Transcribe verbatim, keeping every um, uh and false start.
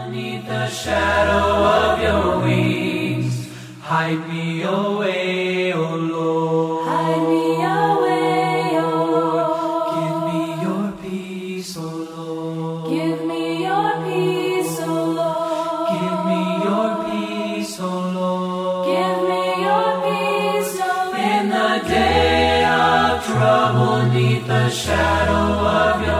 Beneath the shadow of your wings, hide me away, O Lord. Hide me away, O Lord. Give me your peace, O Lord. Give me your peace, O Lord. Give me your peace, O Lord. Give me your peace, O Lord. In the day of trouble, 'neath the shadow of your